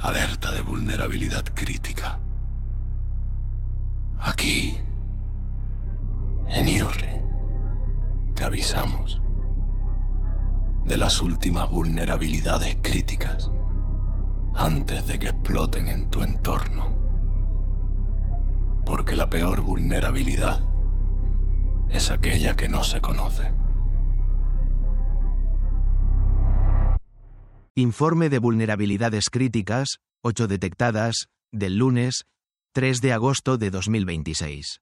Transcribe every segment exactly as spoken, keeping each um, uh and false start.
Alerta de vulnerabilidad crítica. Aquí, en I R E, te avisamos de las últimas vulnerabilidades críticas antes de que exploten en tu entorno. Porque la peor vulnerabilidad es aquella que no se conoce. Informe de vulnerabilidades críticas, ocho detectadas, del lunes, tres de agosto de dos mil veintiséis.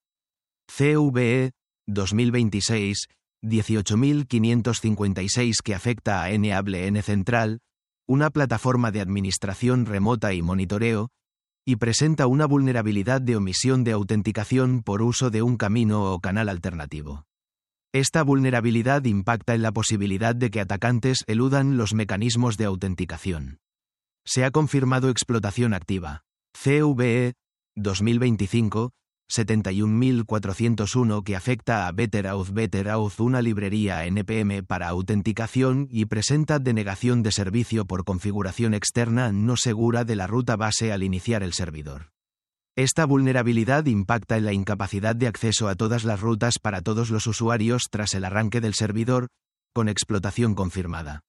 C V E, dos mil veintiséis, dieciocho mil quinientos cincuenta y seis que afecta a N-Able-N Central, una plataforma de administración remota y monitoreo, y presenta una vulnerabilidad de omisión de autenticación por uso de un camino o canal alternativo. Esta vulnerabilidad impacta en la posibilidad de que atacantes eludan los mecanismos de autenticación. Se ha confirmado explotación activa. C V E, dos mil veinticinco, setenta y un mil cuatrocientos uno que afecta a BetterAuth BetterAuth, una librería N P M para autenticación y presenta denegación de servicio por configuración externa no segura de la ruta base al iniciar el servidor. Esta vulnerabilidad impacta en la incapacidad de acceso a todas las rutas para todos los usuarios tras el arranque del servidor, con explotación confirmada.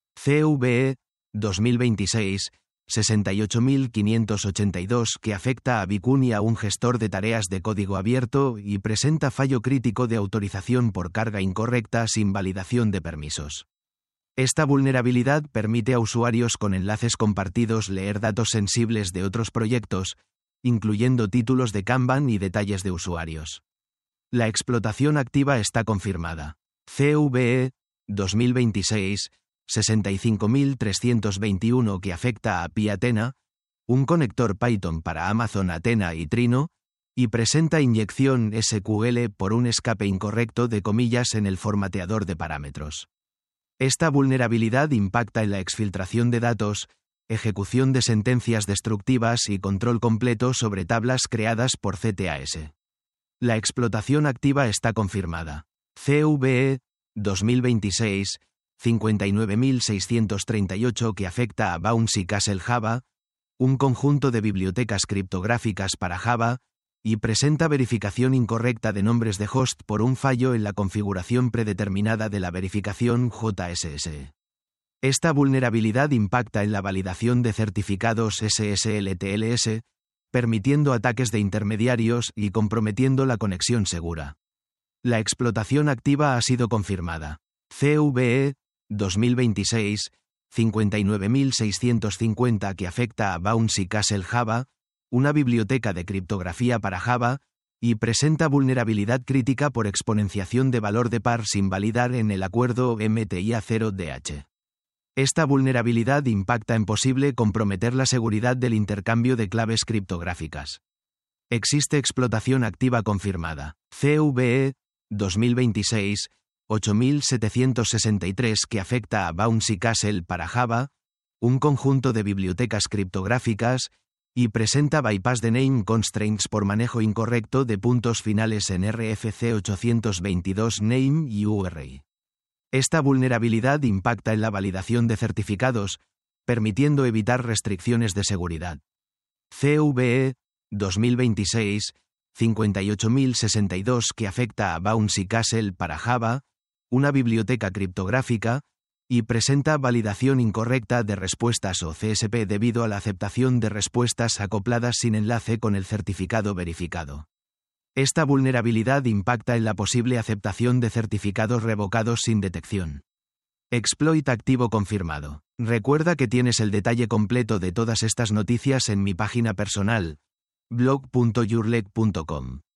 C V E, dos mil veintiséis, sesenta y ocho mil quinientos ochenta y dos que afecta a Vicuña, un gestor de tareas de código abierto, y presenta fallo crítico de autorización por carga incorrecta sin validación de permisos. Esta vulnerabilidad permite a usuarios con enlaces compartidos leer datos sensibles de otros proyectos, incluyendo títulos de Kanban y detalles de usuarios. La explotación activa está confirmada. C V E, dos mil veintiséis, sesenta y cinco mil trescientos veintiuno que afecta a Pi Athena, un conector Python para Amazon Athena y Trino, y presenta inyección S Q L por un escape incorrecto de comillas en el formateador de parámetros. Esta vulnerabilidad impacta en la exfiltración de datos, ejecución de sentencias destructivas y control completo sobre tablas creadas por C T A S. La explotación activa está confirmada. C V E, dos mil veintiséis, cincuenta y nueve mil seiscientos treinta y ocho que afecta a Bouncy Castle Java, un conjunto de bibliotecas criptográficas para Java, y presenta verificación incorrecta de nombres de host por un fallo en la configuración predeterminada de la verificación J S S. Esta vulnerabilidad impacta en la validación de certificados S S L T L S, permitiendo ataques de intermediarios y comprometiendo la conexión segura. La explotación activa ha sido confirmada. C V E, dos mil veintiséis, cincuenta y nueve mil seiscientos cincuenta que afecta a Bouncy Castle Java, una biblioteca de criptografía para Java, y presenta vulnerabilidad crítica por exponenciación de valor de par sin validar en el acuerdo M T I A cero D H. Esta vulnerabilidad impacta en posible comprometer la seguridad del intercambio de claves criptográficas. Existe explotación activa confirmada. C V E, dos mil veintiséis, ocho mil setecientos sesenta y tres que afecta a Bouncy Castle para Java, un conjunto de bibliotecas criptográficas, y presenta bypass de name constraints por manejo incorrecto de puntos finales en R F C ochocientos veintidós name y U R I. Esta vulnerabilidad impacta en la validación de certificados, permitiendo evitar restricciones de seguridad. C V E, dos mil veintiséis, cincuenta y ocho mil sesenta y dos que afecta a Bouncy Castle para Java, una biblioteca criptográfica, y presenta validación incorrecta de respuestas o C S P debido a la aceptación de respuestas acopladas sin enlace con el certificado verificado. Esta vulnerabilidad impacta en la posible aceptación de certificados revocados sin detección. Exploit activo confirmado. Recuerda que tienes el detalle completo de todas estas noticias en mi página personal, blog punto yourleg punto com.